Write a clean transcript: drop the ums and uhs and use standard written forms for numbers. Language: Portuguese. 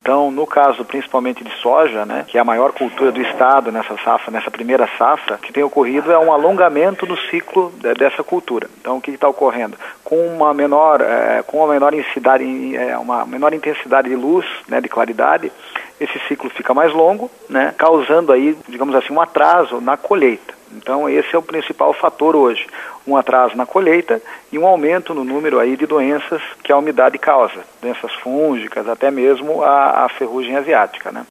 Então, no caso principalmente de soja, né, que é a maior cultura do estado nessa safra, nessa primeira safra, o que tem ocorrido é um alongamento do ciclo dessa cultura. Então, o que está ocorrendo? Com uma menor intensidade de luz, né, de claridade, esse ciclo fica mais longo, né, causando aí, digamos assim, um atraso na colheita. Então, esse é o principal fator hoje, um atraso na colheita e um aumento no número aí de doenças que a umidade causa, doenças fúngicas, até mesmo a ferrugem asiática, né?